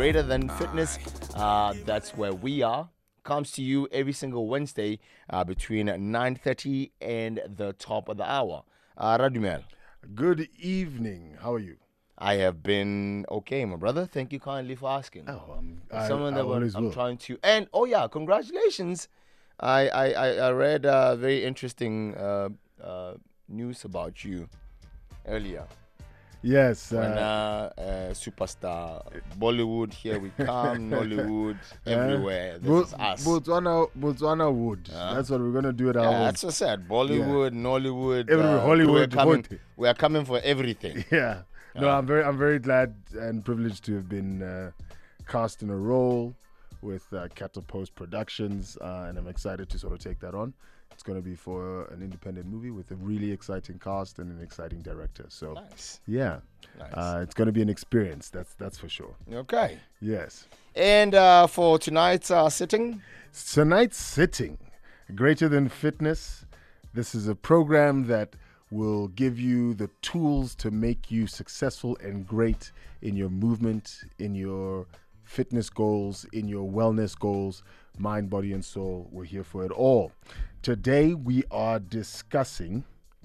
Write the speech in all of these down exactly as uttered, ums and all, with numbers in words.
Greater Than Fitness. Uh, that's where we are. Comes to you every single Wednesday uh, between nine thirty and the top of the hour. Uh, Radumel. Good evening. How are you? I have been okay, my brother. Thank you kindly for asking. Oh, um, As I, Someone I that always I'm will. trying to, and oh yeah, congratulations! I I I I read uh, very interesting uh, uh, news about you earlier. Yes. When Uh, uh, uh, superstar Bollywood, here we come, Nollywood, uh, everywhere. This Bo- is us. Botswana, Botswana Wood. Huh? That's what we're gonna do at our Yeah, own. that's what I said. Bollywood, Nollywood, Everywhere, uh, Hollywood, We're coming, Hood. we are coming for everything. Yeah. No, Uh. I'm very, I'm very glad and privileged to have been uh, cast in a role with uh, Cattle Post Productions, uh, and I'm excited to sort of take that on. It's going to be for an independent movie with a really exciting cast and an exciting director. So, Nice. yeah, Nice. uh, it's going to be an experience. That's that's for sure. Okay. Yes. And uh, for tonight's uh, sitting, Tonight's sitting, Greater Than Fitness. This is a program that will give you the tools to make you successful and great in your movement, in your fitness goals, in your wellness goals, mind, body, and soul. We're here for it all. Today, we are discussing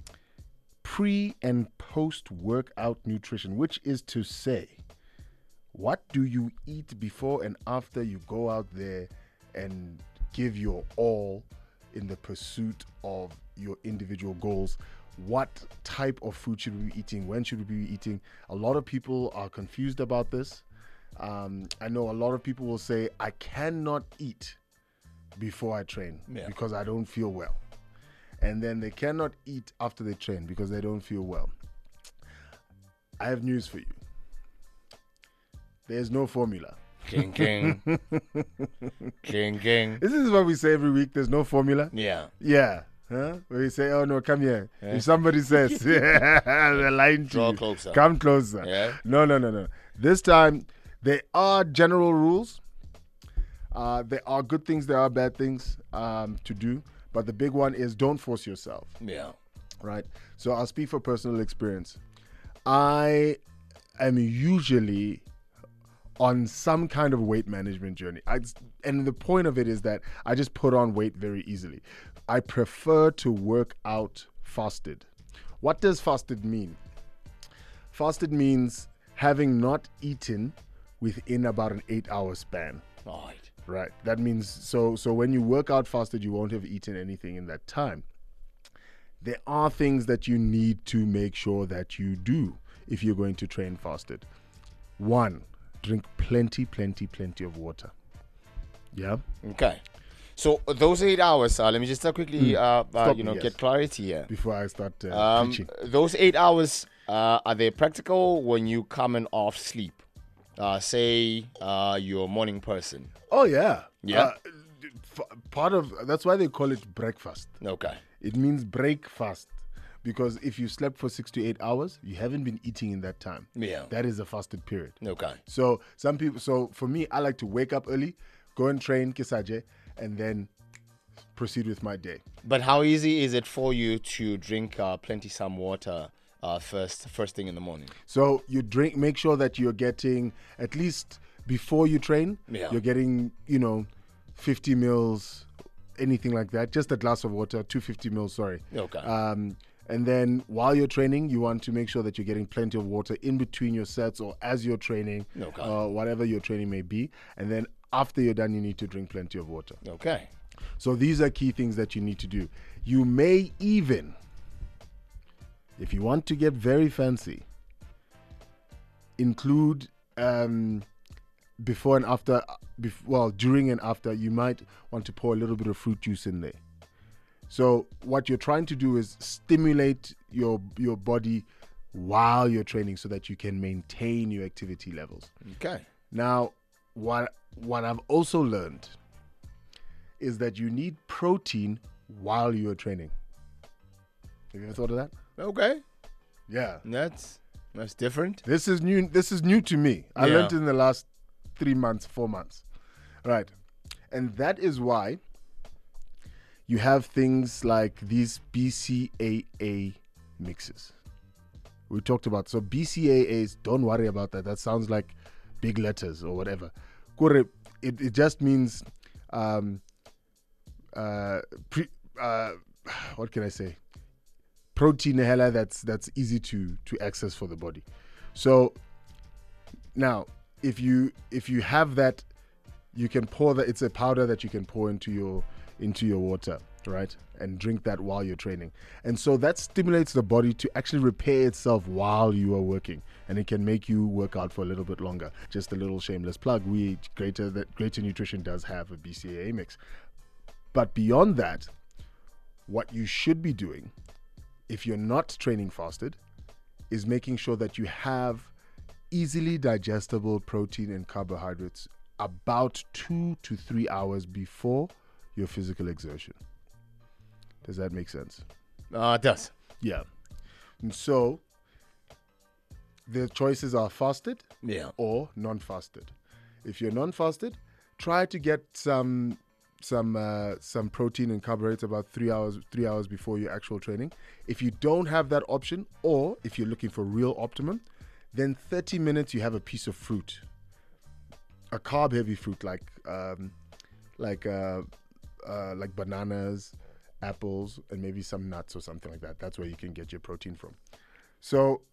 pre and post workout nutrition, which is to say, what do you eat before and after you go out there and give your all in the pursuit of your individual goals? What type of food should we be eating? When should we be eating? A lot of people are confused about this. Um, I know a lot of people will say, I cannot eat before I train Yeah. because I don't feel well. And then they cannot eat after they train because they don't feel well. I have news for you. There's no formula. king, king, king, king. This is what we say every week. There's no formula. Yeah. Yeah. Huh? Where you say, oh no, come here. Yeah. If somebody says, they're lying to Draw you. closer. Come closer. Yeah. No, no, no, no. This time, there are general rules. Uh, there are good things, there are bad things um, to do. But the big one is don't force yourself. Yeah. Right? So I'll speak for personal experience. I am usually on some kind of weight management journey. I, and the point of it is that I just put on weight very easily. I prefer to work out fasted. What does fasted mean? Fasted means having not eaten within about an eight hour span. All right. Right. That means so so when you work out fasted, you won't have eaten anything in that time. There are things that you need to make sure that you do if you're going to train fasted. One, drink plenty, plenty, plenty of water. Yeah. Okay. So those eight hours, uh, let me just uh, quickly, Mm. uh, uh, Stop you me, know, yes. get clarity here. Before I start uh, Um, preaching. those eight hours, uh, are they practical when you coming off sleep? Uh, say uh, you're a morning person. Oh yeah. Yeah. Uh, f- part of that's why they call it breakfast. Okay. It means break fast. Because if you slept for six to eight hours, you haven't been eating in that time. Yeah. That is a fasted period. Okay. So some people, so for me, I like to wake up early, go and train kisaje, and then proceed with my day. But how easy is it for you to drink uh, plenty some water uh, first first thing in the morning? So you drink, make sure that you're getting at least before you train, Yeah. you're getting, you know, fifty mils, anything like that. Just a glass of water, two hundred fifty mils, sorry. Okay. Um, and then while you're training, you want to make sure that you're getting plenty of water in between your sets or as you're training, Okay. uh, whatever your training may be. And then after you're done, you need to drink plenty of water. Okay. So these are key things that you need to do. You may even, if you want to get very fancy, include um, before and after, bef- well, during and after, you might want to pour a little bit of fruit juice in there. So what you're trying to do is stimulate your your body while you're training so that you can maintain your activity levels. Okay. Now, what what I've also learned is that you need protein while you're training. Have you ever thought of that? Okay. Yeah. That's that's different. This is new this is new to me. I Yeah. learned in the last three months, four months. Right. And that is why you have things like these B C A A mixes. We talked about so B C A As, don't worry about that. That sounds like big letters or whatever. Kore, It, it just means, um, uh, pre, uh, what can I say? Protein hella that's that's easy to to access for the body. So now, if you if you have that, you can pour that. It's a powder that you can pour into your into your water, right? And drink that while you're training. And so that stimulates the body to actually repair itself while you are working. And it can make you work out for a little bit longer. Just a little shameless plug. We Greater that Greater Nutrition does have a B C A A mix. But beyond that, what you should be doing, if you're not training fasted, is making sure that you have easily digestible protein and carbohydrates about two to three hours before your physical exertion. Does that make sense? Uh, it does. Yeah. And so the choices are fasted Yeah. or non-fasted. If you're non-fasted, try to get some some uh, some protein and carbohydrates about three hours three hours before your actual training. If you don't have that option, or if you're looking for real optimum, then thirty minutes you have a piece of fruit, a carb-heavy fruit like um, like uh, uh, like bananas, apples, and maybe some nuts or something like that. That's where you can get your protein from. So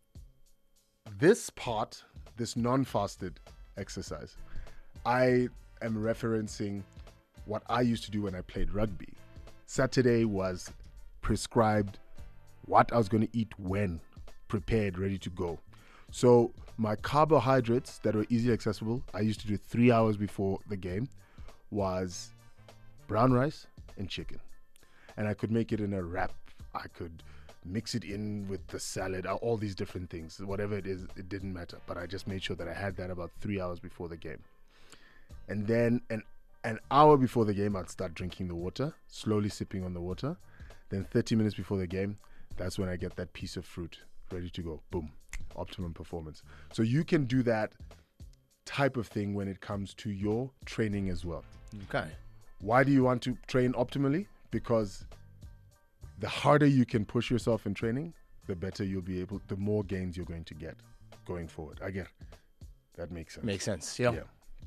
this part, this non-fasted exercise, I am referencing what I used to do when I played rugby. Saturday was prescribed what I was going to eat when, prepared, ready to go. So my carbohydrates that were easily accessible, I used to do three hours before the game, was brown rice and chicken. And I could make it in a wrap. I could mix it in with the salad, all these different things. Whatever it is, it didn't matter. But I just made sure that I had that about three hours before the game. And then an, an hour before the game, I'd start drinking the water, slowly sipping on the water. Then thirty minutes before the game, that's when I get that piece of fruit ready to go. Boom. Optimum performance. So you can do that type of thing when it comes to your training as well. Okay. Why do you want to train optimally? Because the harder you can push yourself in training, the better you'll be able, the more gains you're going to get going forward. I get that makes sense. Makes sense. Yeah. Yeah.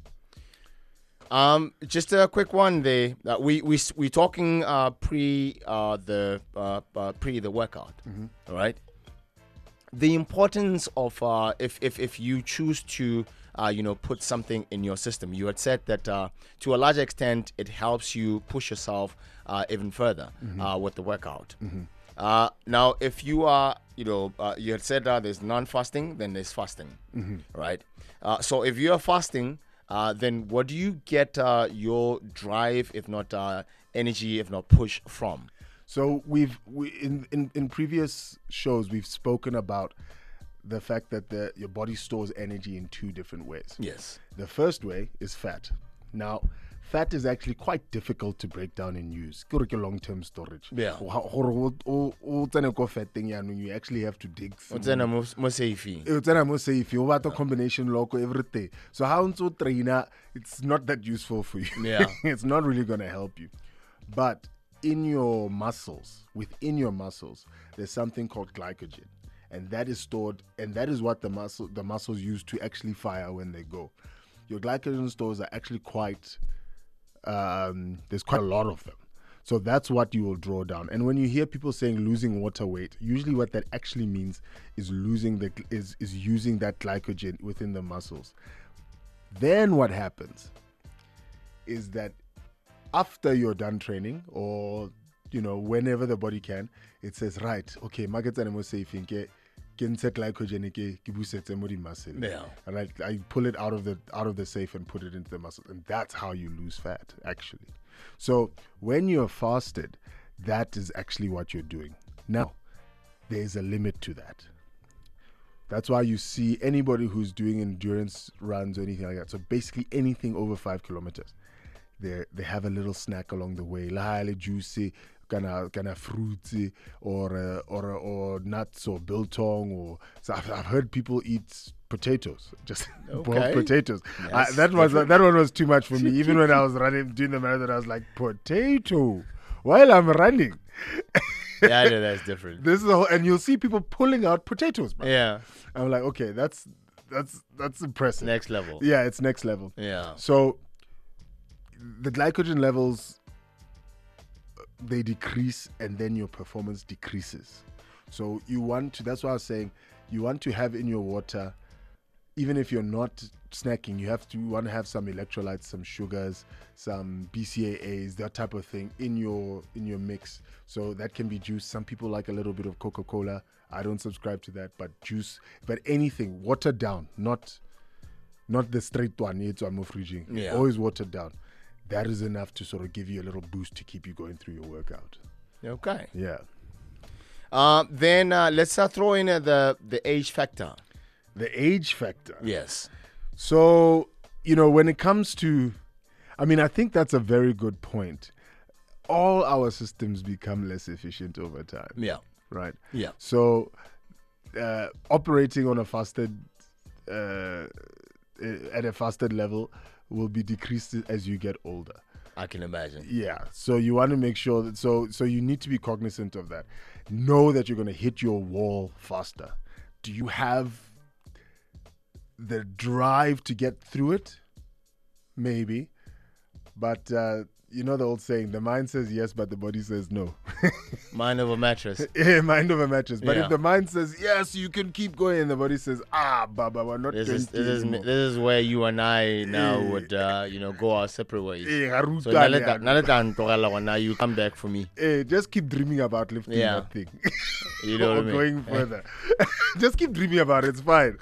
Um, just a quick one there. Uh, we we we talking uh pre uh the uh, uh pre the workout. Mm-hmm. All right. The importance of uh if if if you choose to uh you know put something in your system. You had said that uh to a large extent it helps you push yourself uh even further Mm-hmm. uh with the workout. Mm-hmm. Uh, now, if you are, you know, uh, you had said uh, there's non-fasting, then there's fasting, Mm-hmm. right? Uh, so if you're fasting, uh, then what do you get uh, your drive, if not uh, energy, if not push from? So we've we, in, in in previous shows we've spoken about the fact that the your body stores energy in two different ways. Yes. The first way is fat. Now, fat is actually quite difficult to break down and use. Ke re ke long-term storage. Yeah. Gore o- o- o tsene ko fateng yaanong, you actually have to dig through. O tsena mo mo safe. o tsena mo safe, o batla combination loco, everything. So how ntse o traina, it's not that useful for you. Yeah. It's not really going to help you. But in your muscles, within your muscles, there's something called glycogen. And that is stored, and that is what the muscle the muscles use to actually fire when they go. Your glycogen stores are actually quite um, there's quite a lot of them. So that's what you will draw down. And when you hear people saying losing water weight, usually what that actually means is losing the is is using that glycogen within the muscles. Then what happens is that after you're done training, or you know, whenever the body can, it says, right, okay, markets animal safe in ke ke glycogen ke ke busetse mo di muscle. Yeah. And I, I pull it out of the out of the safe and put it into the muscle, and that's how you lose fat actually. So when you're fasted, that is actually what you're doing. Now, there's a limit to that. That's why you see anybody who's doing endurance runs or anything like that. So basically anything over five kilometers, they they have a little snack along the way, lahale juicy, kind kind of fruits, or uh, or or nuts or biltong, or so I've, I've heard people eat potatoes, just boiled Okay. potatoes. Yes, I, that was different. that one was too much for me. Even when I was running doing the marathon, I was like, potato while I'm running. Yeah, I know that's different. This is a whole, and you'll see people pulling out potatoes, man. Yeah. I'm like, okay, that's that's that's impressive. Next level. Yeah, it's next level. Yeah. So the glycogen levels, they decrease, and then your performance decreases. So you want to, that's why I was saying, you want to have in your water, even if you're not snacking, you have to you want to have some electrolytes, some sugars, some B C A As, that type of thing in your in your mix. So that can be juice. Some people like a little bit of Coca-Cola. I don't subscribe to that, but juice, but anything watered down, not not the straight one. It's fridging. Yeah. Always watered down. That is enough to sort of give you a little boost to keep you going through your workout. Okay. Yeah. Uh, then uh, let's uh, throw in uh, the the age factor. The age factor. Yes. So, you know, when it comes to, I mean, I think that's a very good point. All our systems become less efficient over time. Yeah. Right. Yeah. So, uh, operating on a fasted, uh, at a fasted level will be decreased as you get older. I can imagine. Yeah. So you want to make sure that, so, so you need to be cognizant of that. Know that you're going to hit your wall faster. Do you have the drive to get through it? Maybe. But uh, you know the old saying, the mind says yes, but the body says no. Mind over mattress. Yeah, mind over mattress. But Yeah. if the mind says yes, you can keep going, and the body says, ah, Baba, we're not This twenty is, this, is, anymore. this is where you and I now Eh. would, uh, you know, go our separate ways. Eh, So Harutane, now that- now that now you come back for me. eh, just keep dreaming about lifting Yeah. that thing. You know or what I mean? going further. Just keep dreaming about it. It's fine.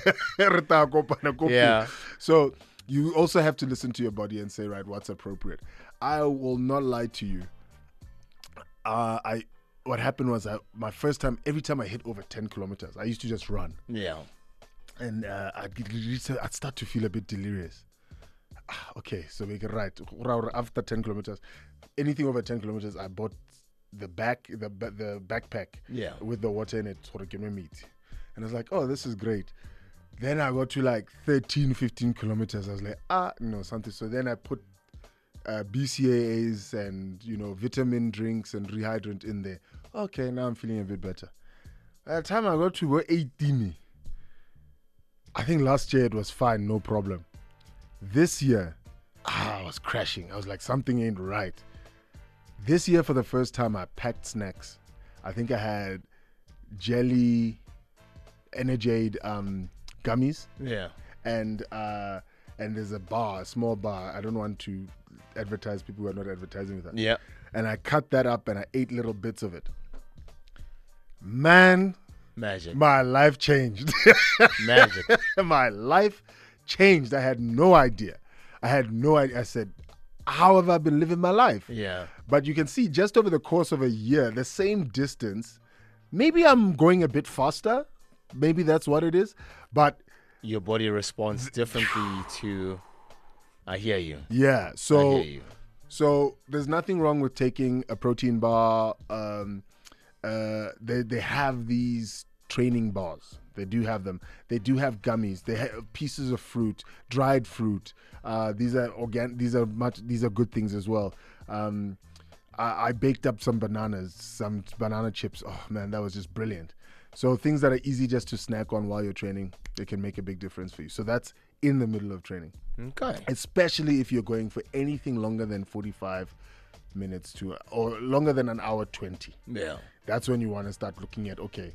Yeah. So you also have to listen to your body and say, right, what's appropriate. I will not lie to you. Uh, I what happened was I, my first time, every time I hit over ten kilometers, I used to just run. Yeah. And uh, I'd, get, I'd start to feel a bit delirious. Ah, okay, so we can right. After ten kilometers, anything over ten kilometers, I bought the back, the the backpack Yeah. with the water in it, sort of give me meat. And I was like, oh, this is great. Then I got to like thirteen, fifteen kilometers. I was like, ah, no, something. So then I put uh, B C A As and, you know, vitamin drinks and rehydrant in there. Okay, now I'm feeling a bit better. By the time I got to eighteen, I think last year it was fine, no problem. This year, ah, I was crashing. I was like, something ain't right. This year, for the first time, I packed snacks. I think I had jelly, Energade um, gummies, Yeah. and uh, and there's a bar, a small bar. I don't want to advertise people who are not advertising with that. Yeah. And I cut that up and I ate little bits of it. Man, Magic. my life changed. Magic. My life changed. I had no idea. I had no idea. I said, how have I been living my life? Yeah. But you can see just over the course of a year, the same distance, maybe I'm going a bit faster. Maybe that's what it is. But Your body responds differently to. I hear you. yeah, I so hear you. so there's nothing wrong with taking a protein bar. Um, uh, they they have these training bars. They do have them. They do have gummies. They have pieces of fruit, dried fruit. Uh, these are organ. These are much. These are good things as well. Um, I, I baked up some bananas, some banana chips. Oh man, that was just brilliant. So things that are easy just to snack on while you're training, they can make a big difference for you. So that's in the middle of training, Okay. especially if you're going for anything longer than forty-five minutes to, or longer than an hour twenty. Yeah. That's when you want to start looking at, okay,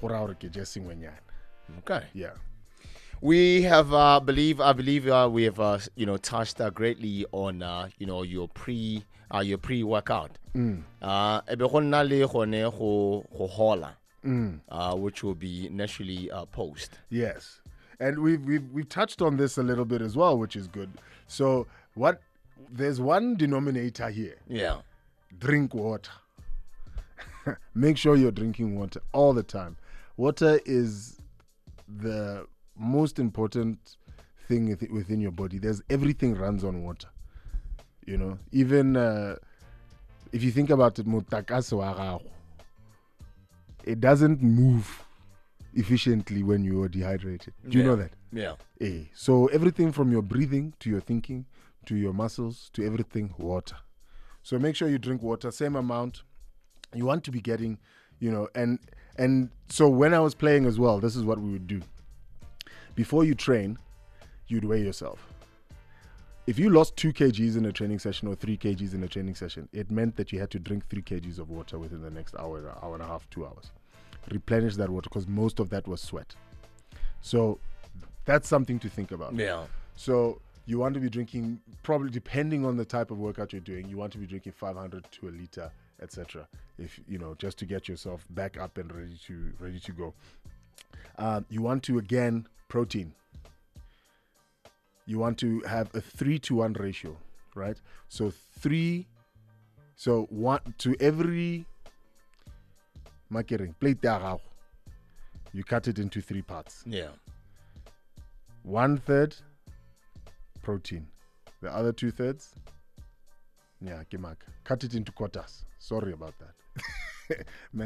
Okay. yeah. We have, uh, believe, I believe, uh, we have, uh, you know, touched uh, greatly on, uh, you know, your pre, uh, your pre-workout. Mm. Uh, ebe go nna le gone go go hola, Mm. uh, which will be naturally uh, post. Yes. And we've, we've, we've touched on this a little bit as well, which is good. So what, there's one denominator here. Yeah. Drink water. Make sure you're drinking water all the time. Water is the most important thing with- within your body. There's everything runs on water. You know, even uh, if you think about it, motakase wa gago, it doesn't move efficiently when you are dehydrated. Do you Yeah. know that? Yeah. Eh. So everything from your breathing to your thinking to your muscles to everything, water. So make sure you drink water, same amount. You want to be getting, you know, and and so when I was playing as well, this is what we would do. before you train, you'd weigh yourself. If you lost two kgs in a training session or three kgs in a training session, it meant that you had to drink three kgs of water within the next hour, hour and a half, two hours. Replenish that water because most of that was sweat. So that's something to think about. Yeah. So you want to be drinking, probably depending on the type of workout you're doing, you want to be drinking five hundred to a liter, et cetera. If you know, just to get yourself back up and ready to ready to go. Uh, you want to again protein. You want to have a three to one ratio, right? So three, so one to every makering plate you cut it into three parts. Yeah. One third protein, the other two thirds, yeah, kemak. Cut it into quarters. Sorry about that.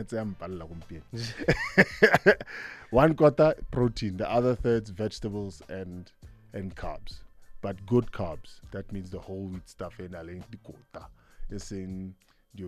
One quarter protein, the other thirds vegetables and and carbs, but good carbs. That means the whole wheat stuff in the quota is in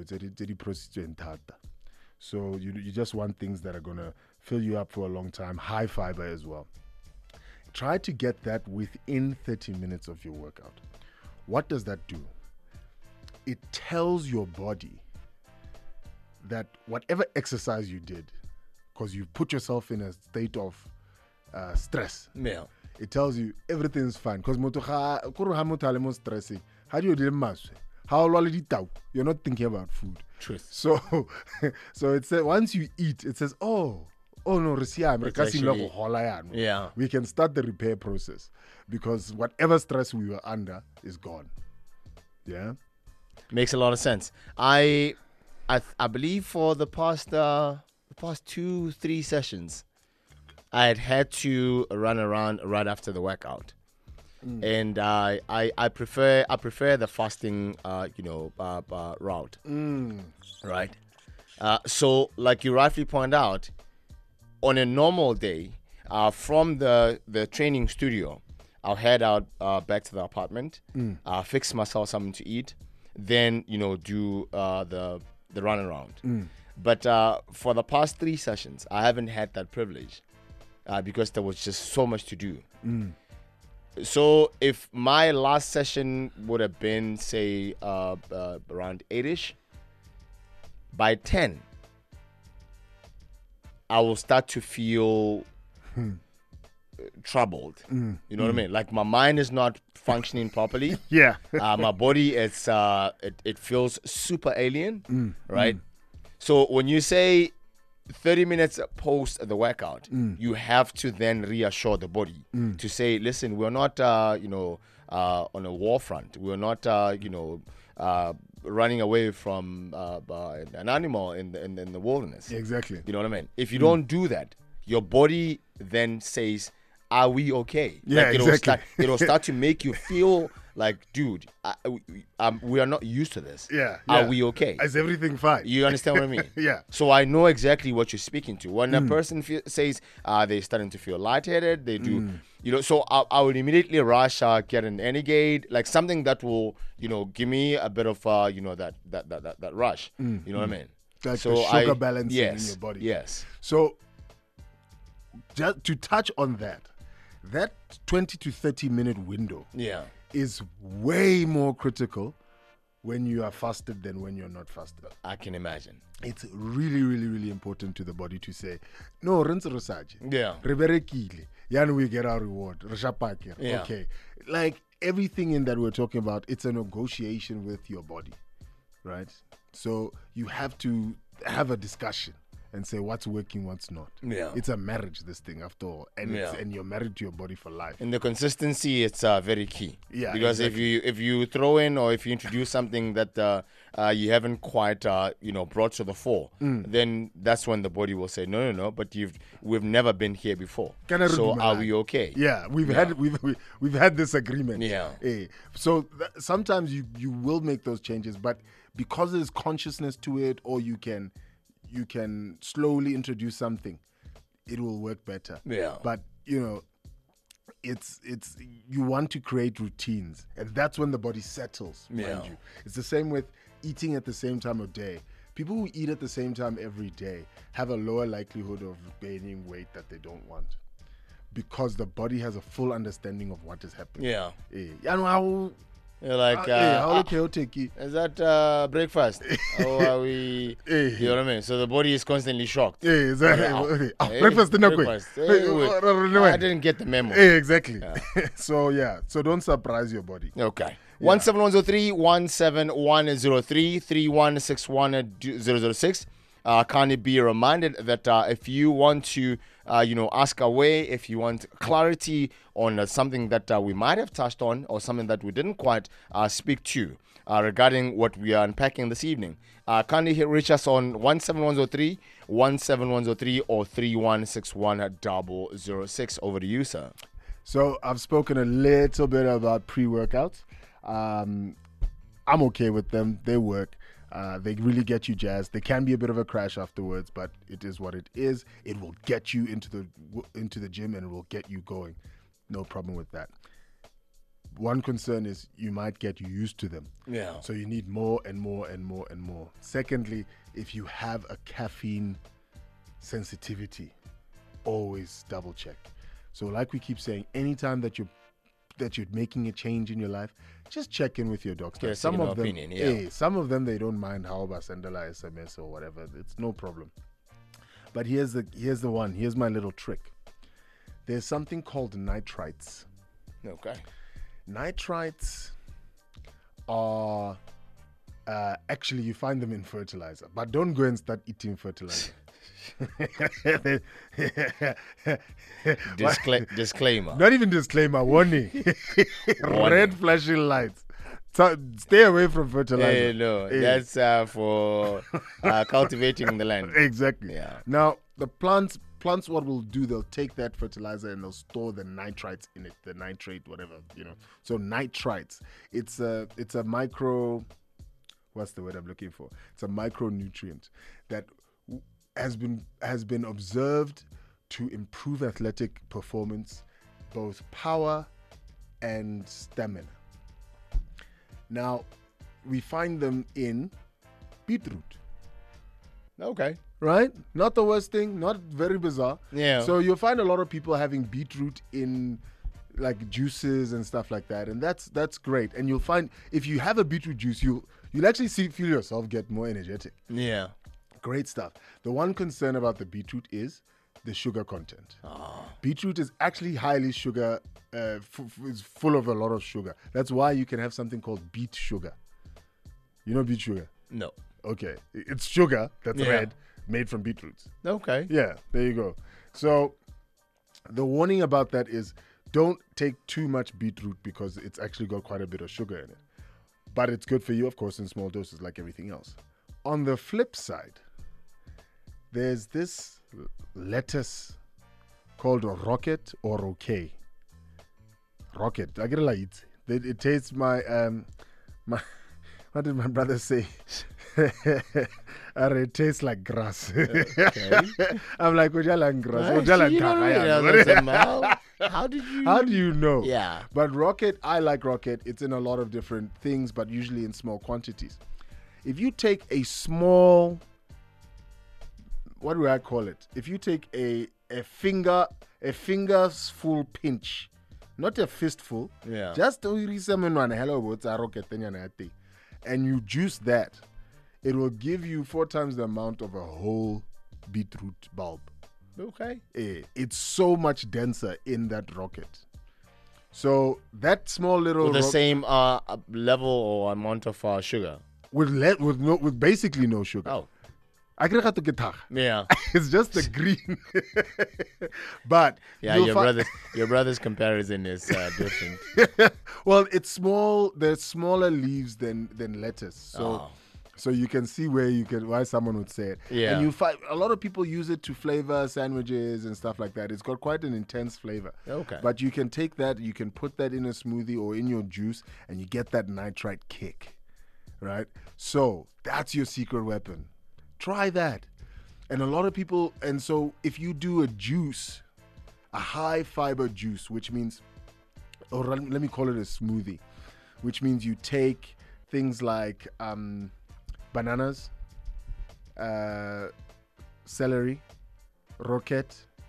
so you you just want things that are gonna fill you up for a long time, high fiber as well. Try to get that within thirty minutes of your workout. What does that do? It tells your body that whatever exercise you did, because you put yourself in a state of uh, stress, Yeah. it tells you everything's fine. Because stressing. How do you do it? How you're not thinking about food. Truth. So, so it says once you eat, it says, oh, oh no, It's actually- Yeah. we can start the repair process because whatever stress we were under is gone. Yeah. Makes a lot of sense. I, I, th- I believe for the past, uh, the past two, three sessions, I had had to run around right after the workout, mm. and uh, I, I prefer, I prefer the fasting, uh, you know, uh, uh, route, Mm. right? Uh, so, like you rightly point out, on a normal day, uh, from the the training studio, I'll head out uh, back to the apartment, Mm. uh, fix myself something to eat, then you know do uh, the the run around. Mm. But uh, for the past three sessions, I haven't had that privilege uh, because there was just so much to do. Mm. So if my last session would have been say uh, uh, around eight-ish, by ten, I will start to feel Hmm. troubled. Mm. You know what I mean? Like my mind is not functioning properly. Yeah. uh, my body is uh, it, it feels super alien, Mm. right? So when you say thirty minutes post the workout, Mm. you have to then reassure the body Mm. to say, listen, we're not uh, you know uh, on a war front. We're not uh, you know uh, running away from uh, uh, an animal in the, in, in the wilderness. Exactly. You know what I mean? If you don't do that, your body then says, are we okay? Yeah, like it'll exactly. Start, it'll start to make you feel like, dude, I, we, um, we are not used to this. Yeah. Are yeah. we okay? Is everything fine? You understand what I mean? Yeah. So I know exactly what you're speaking to. When a Mm. person fe- says uh, they're starting to feel lightheaded, they do, Mm. you know, so I, I would immediately rush, uh, get an Enigade, like something that will, you know, give me a bit of, uh, you know, that that that that, that rush. Mm. You know what I mean? Like so the sugar I, balancing yes, in your body. Yes. So, just to touch on that, that twenty to thirty minute window Yeah. is way more critical when you are fasted than when you're not fasted. I can imagine. It's really, really, really important to the body to say, no, rinse research. Yeah. Yan we get our reward. Reshapake. Yeah. Okay. Like everything in that we're talking about, it's a negotiation with your body. Right? So you have to have a discussion and say what's working, what's not. Yeah. It's a marriage, this thing, after all. And it's, Yeah. and you're married to your body for life. And the consistency, it's uh, very key. Yeah, Because exactly. if you if you throw in or if you introduce something that uh, uh, you haven't quite uh, you know brought to the fore, Mm. then that's when the body will say no no no. But you've we've never been here before. Can I So read my are line? we okay? Yeah, we've Yeah. had we've we- we've had this agreement. Yeah. Eh, so th- sometimes you you will make those changes, but because there's consciousness to it, or you can you can slowly introduce something, it will work better. Yeah. But you know, it's it's you want to create routines, and that's when the body settles. Yeah. Mind you, it's the same with eating at the same time of day. People who eat at the same time every day have a lower likelihood of gaining weight that they don't want. because the body has a full understanding of what is happening. Yeah. Eh, ya know how You're like, ah, eh, how uh, okay, how take it? is that uh, breakfast? Or are we? Eh. You know what I mean? So the body is constantly shocked. Eh, is that- Ah, okay. Ah, eh, breakfast dinner quick. breakfast. Eh, Eh, wait. uh, uh, uh, I didn't get the memo. Eh, exactly. Yeah. So yeah, so don't surprise your body. Okay. One seven one zero three one seven one zero three three one six one zero zero six. Uh, kindly be reminded that uh, if you want to, uh, you know, ask away, if you want clarity on uh, something that uh, we might have touched on or something that we didn't quite uh, speak to uh, regarding what we are unpacking this evening, uh, kindly hit- reach us on one seven one zero three one seven one zero three or three one six one zero zero six. Over to you, sir. So I've spoken a little bit about pre-workouts. Um, I'm okay with them. They work. Uh, they really get you jazzed. They can be a bit of a crash afterwards, but it is what it is. It will get you into the into the gym and it will get you going. No problem with that. One concern is you might get used to them. Yeah. So you need more and more and more and more. Secondly, if you have a caffeine sensitivity, always double check. So like we keep saying, anytime that you're that you're making a change in your life, just check in with your doctor. Get a Some second of them, opinion, yeah. eh, some of them they don't mind how Basendela S M S or whatever. It's no problem. But here's the here's the one. Here's my little trick. There's something called nitrites. Okay. Nitrites are uh, actually you find them in fertilizer, but don't go and start eating fertilizer. Discla- disclaimer. Not even disclaimer, warning. Warning. Red flashing lights. So stay away from fertilizer. Eh, no, Eh. that's uh, for uh, cultivating the land. Exactly. Yeah. Now the plants plants what will do, they'll take that fertilizer and they'll store the nitrites in it, the nitrate, whatever, you know. So nitrites. It's a it's a micro what's the word I'm looking for? It's a micronutrient that w- has been has been observed to improve athletic performance, both power and stamina. Now, we find them in beetroot, Okay. right? Not the worst thing, not very bizarre. Yeah. So you'll find a lot of people having beetroot in like juices and stuff like that, and that's that's great. And you'll find if you have a beetroot juice, you'll you'll actually see feel yourself get more energetic. Yeah. Great stuff. The one concern about the beetroot is the sugar content. Beetroot is actually highly sugar, uh, f- f- it's full of a lot of sugar. That's why you can have something called beet sugar. You know beet sugar? No. Okay. It's sugar that's Yeah. red made from beetroots. Okay. Yeah, there you go. So the warning about that is don't take too much beetroot because it's actually got quite a bit of sugar in it. But it's good for you, of course, in small doses like everything else. On the flip side, there's this lettuce called a rocket or okay. Rocket. I get it like it. It, it tastes my um my what did my brother say? It tastes like grass. Okay. I'm like, Ujala grass. I Ujala see, you don't kaka really ya." know how, how did you? How do you know? Yeah. But rocket, I like rocket. It's in a lot of different things, but usually in small quantities. If you take a small, what do I call it? If you take a a finger, a finger's full pinch, not a fistful, Yeah. just to one hello, it's a rocket, and you juice that, it will give you four times the amount of a whole beetroot bulb. Okay. Eh, it's so much denser in that rocket. So that small little With the rock- same uh, uh, level or amount of uh, sugar. with le- with no with basically no sugar. Oh. I can to guitar. Yeah. It's just the green. But Yeah. you'll Your fi- brother's your brother's comparison is uh, different. well, it's small. There's smaller leaves than than lettuce. So Oh. so you can see where you can why someone would say it. Yeah. And you find a lot of people use it to flavor sandwiches and stuff like that. It's got quite an intense flavor. Okay. But you can take that, you can put that in a smoothie or in your juice, and you get that nitrite kick. Right? So that's your secret weapon. Try that. And a lot of people, and so if you do a juice, a high fiber juice, which means, or let let me call it a smoothie, which means you take things like um, bananas, uh, celery, rocket,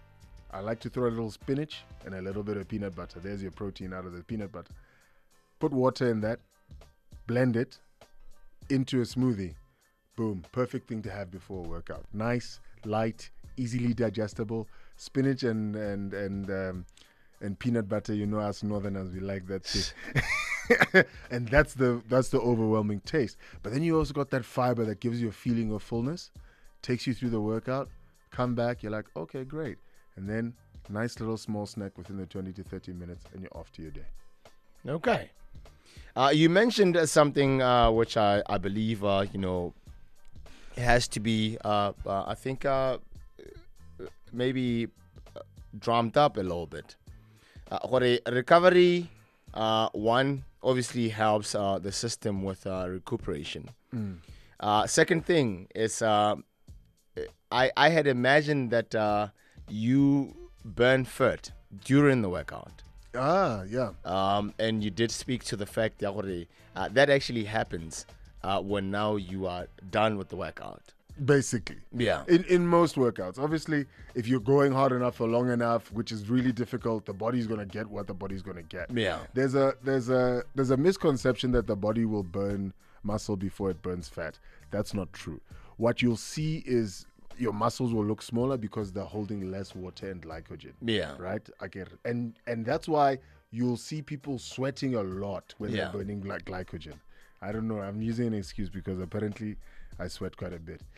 I like to throw a little spinach and a little bit of peanut butter. There's your protein out of the peanut butter. Put water in that, blend it into a smoothie. Boom, perfect thing to have before a workout. Nice, light, easily digestible. Spinach and and and um, and peanut butter. You know, us Northerners, we like that too. And that's the that's the overwhelming taste. But then you also got that fiber that gives you a feeling of fullness, takes you through the workout. Come back, you're like, okay, great. And then nice little small snack within the twenty to thirty minutes, and you're off to your day. Okay. Uh, you mentioned uh, something uh, which I, I believe, uh, you know, has to be, uh, uh, I think, uh, maybe drummed up a little bit. Uh, re- recovery, uh, one, obviously helps uh, the system with uh, recuperation. Mm. Uh, second thing is, uh, I, I had imagined that uh, you burn fat during the workout. Ah, yeah. Um, and you did speak to the fact that uh, that actually happens uh, when now you are done with the workout. Basically. Yeah. In in most workouts. Obviously, if you're going hard enough for long enough, which is really difficult, the body's gonna get what the body's gonna get. Yeah. There's a there's a there's a misconception that the body will burn muscle before it burns fat. That's not true. What you'll see is your muscles will look smaller because they're holding less water and glycogen. Yeah. Right? I get it. And and that's why you'll see people sweating a lot when Yeah. they're burning like glycogen. I don't know. I'm using an excuse because apparently I sweat quite a bit.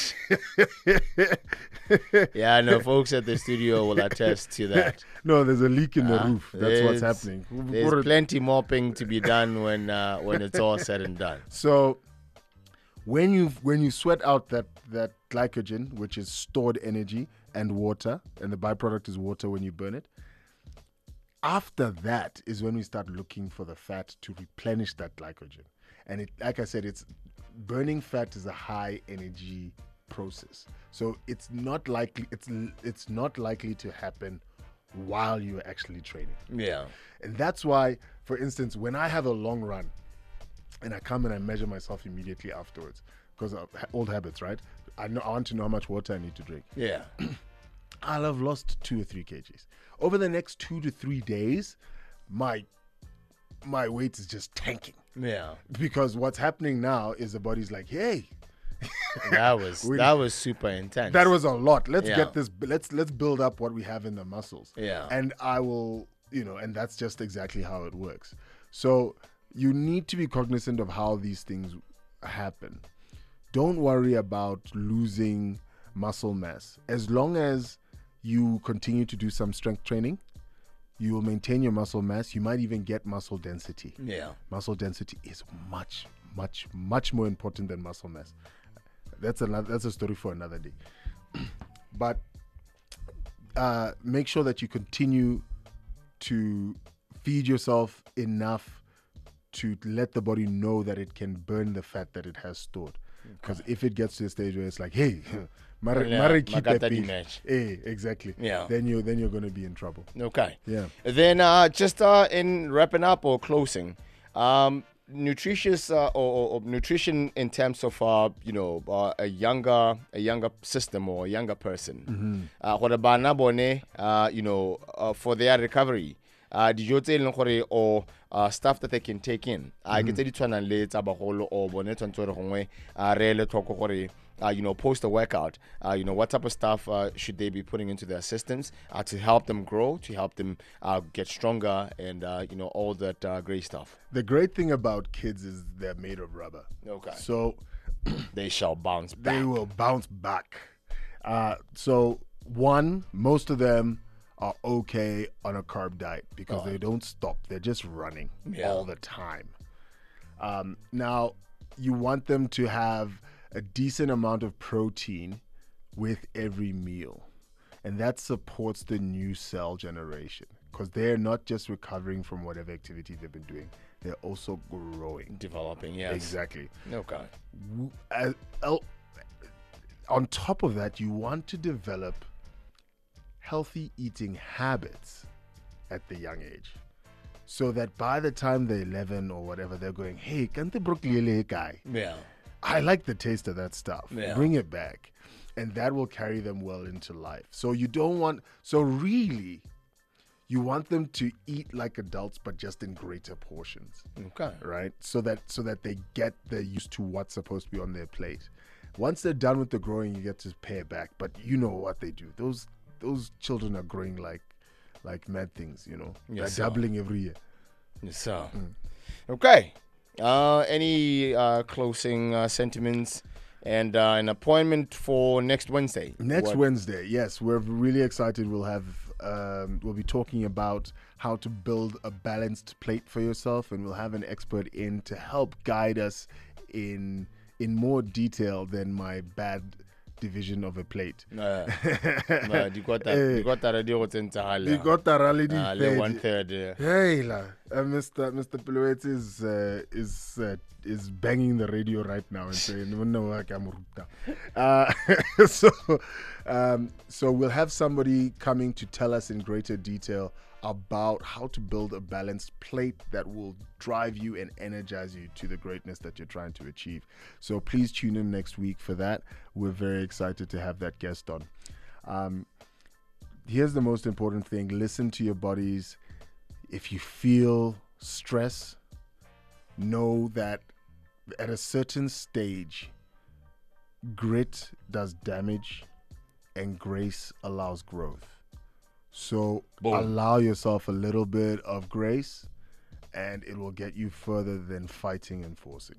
Yeah, I know folks at the studio will attest to that. No, there's a leak in the Uh, roof. That's what's there's- happening. There's plenty mopping to be done when uh, when it's all said and done. So when you when you sweat out that that glycogen, which is stored energy and water, and the byproduct is water when you burn it, after that is when we start looking for the fat to replenish that glycogen. And it, like I said, it's burning fat is a high energy process, so it's not likely it's it's not likely to happen while you're actually training. Yeah. And that's why, for instance, when I have a long run and I come and I measure myself immediately afterwards, because of ha- old habits, right? I know I want to know how much water I need to drink. Yeah. I'll have lost two or three kgs. Over the next two to three days, my my weight is just tanking. Yeah. Because what's happening now is the body's like, hey, That was We- that was super intense. that was a lot. Let's Yeah. get this. Let's let's build up what we have in the muscles. Yeah. And I will, you know, and that's just exactly how it works. So you need to be cognizant of how these things happen. Don't worry about losing muscle mass. As long as you continue to do some strength training, you will maintain your muscle mass. You might even get muscle density. Yeah. Muscle density is much, much, much more important than muscle mass. That's another. That's a story for another day. But uh, make sure that you continue to feed yourself enough to let the body know that it can burn the fat that it has stored. Because if it gets to a stage where it's like, hey, mare, Yeah, mare keep makata that di beef. match. Eh, exactly. Yeah. Then you then you're going to be in trouble. Okay. Yeah. Then uh, just uh, in wrapping up or closing, um, nutritious uh, or, or, or nutrition in terms of uh, you know uh, a younger a younger system or a younger person. Uh, what about nabone, uh, you know, uh, for their recovery. Uh, dijo tse e leng gore or uh, stuff that they can take in. I get it tshwanang le tsa bagolo or bone tshwantse gore gongwe uh, re ele tlhoko gore uh, you know, post a workout, uh, you know, what type of stuff uh, should they be putting into their systems uh, to help them grow, to help them uh, get stronger, and uh, you know, all that uh, great stuff. The great thing about kids is they're made of rubber. Okay. So They shall bounce back. they will bounce back. Uh, so one, most of them are okay on a carb diet because they don't stop. They're just running Yeah. all the time. Um, now, you want them to have a decent amount of protein with every meal. And that supports the new cell generation because they're not just recovering from whatever activity they've been doing. They're also growing. Developing, yes. Exactly. Okay. W- as- el- on top of that, you want to develop healthy eating habits at the young age so that by the time they're eleven or whatever, they're going, hey, kante broccoli guy. Yeah. I like the taste of that stuff. Yeah. Bring it back. and that will carry them well into life. So you don't want, so really, you want them to eat like adults, but just in greater portions. Okay. Right? So that so that they get they're used to what's supposed to be on their plate. Once they're done with the growing, you get to pay it back. But you know what they do. Those those children are growing like like mad things, you know. Yes, they're sir. doubling every year. Yes, sir. Mm. Okay. Uh, any uh, closing uh, sentiments and uh, an appointment for next Wednesday? Next What- Wednesday, yes, we're really excited. We'll have um, we'll be talking about how to build a balanced plate for yourself, and we'll have an expert in to help guide us in in more detail than my bad division of a plate. Uh, but you got that. Eh, You got that idea what's in We got that already. uh, le one third. Uh, Hey, la, uh, Mister Mister Pilouet is uh, is uh, is banging the radio right now and saying, "No, no, I can't ruta." Uh, so, um, so we'll have somebody coming to tell us in greater detail about how to build a balanced plate that will drive you and energize you to the greatness that you're trying to achieve. So please tune in next week for that. We're very excited to have that guest on. Um, here's the most important thing: listen to your bodies. If you feel stress, know that at a certain stage, grit does damage and grace allows growth. So Boom. allow yourself a little bit of grace, and it will get you further than fighting and forcing.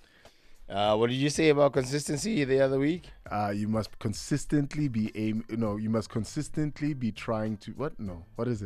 uh, what did you say about consistency the other week? Uh, you must consistently be aim. No, you must consistently be trying to. What? No. What is it?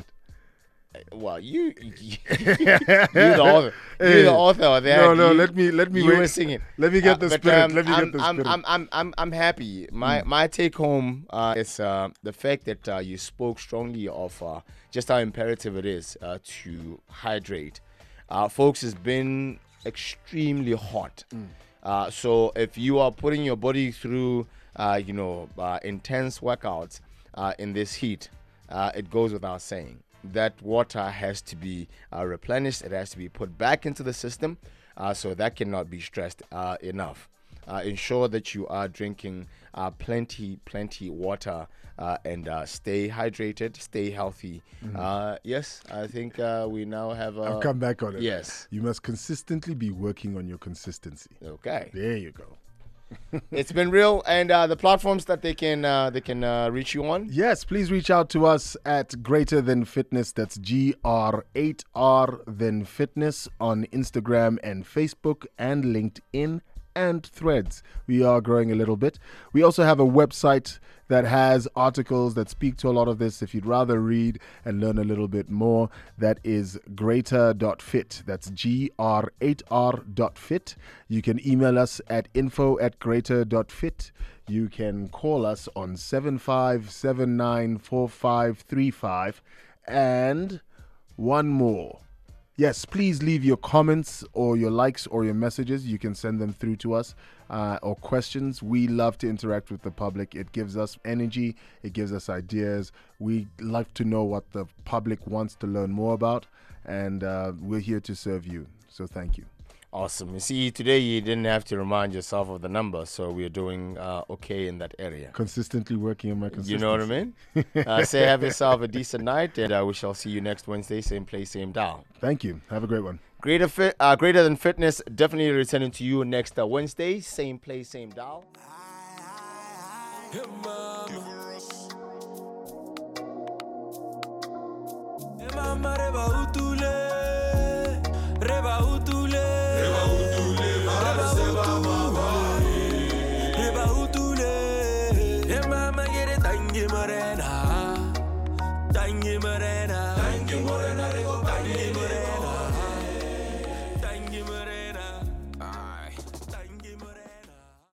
Well, you, you you're the author. You're the author of that. No, no. You- Let me let me you wait. were singing. Let me get Uh, the but, spirit. um, let me I'm, get the I'm, spirit. I'm, I'm, I'm, I'm happy. My my take home uh, is uh, the fact that uh, you spoke strongly of uh, just how imperative it is uh, to hydrate. Uh, folks, it's been extremely hot. Uh, so if you are putting your body through, uh, you know, uh, intense workouts uh, in this heat, uh, it goes without saying that water has to be uh, replenished. It has to be put back into the system. Uh, so that cannot be stressed uh, enough. Uh, ensure that you are drinking uh, plenty, plenty water uh, and uh, stay hydrated, stay healthy. Uh, yes, I think uh, we now have a. I'll come back on it. Yes. You must consistently be working on your consistency. Okay. There you go. It's been real, and uh, the platforms that they can uh, they can uh, reach you on. Yes, please reach out to us at Greater Than Fitness. That's G R eight R Than Fitness on Instagram and Facebook and LinkedIn and Threads. We are growing a little bit. We also have a website that has articles that speak to a lot of this. If you'd rather read and learn a little bit more, that is greater dot fit. That's G R eight R dot fit. You can email us at info at greater dot fit. You can call us on seven five seven nine four five three five. And one more. Yes, please leave your comments or your likes or your messages. You can send them through to us uh, or questions. We love to interact with the public. It gives us energy. It gives us ideas. We like to know what the public wants to learn more about. And uh, we're here to serve you. So thank you. Awesome. You see, today you didn't have to remind yourself of the number, so we're doing uh, okay in that area. Consistently working on my consistency. You know what I mean? uh, say have yourself a decent night, and uh, we shall see you next Wednesday, same place, same dial. Thank you. Have a great one. Greater fit, uh, greater than fitness. Definitely returning to you next uh, Wednesday, same place, same dial. Morena, Morena.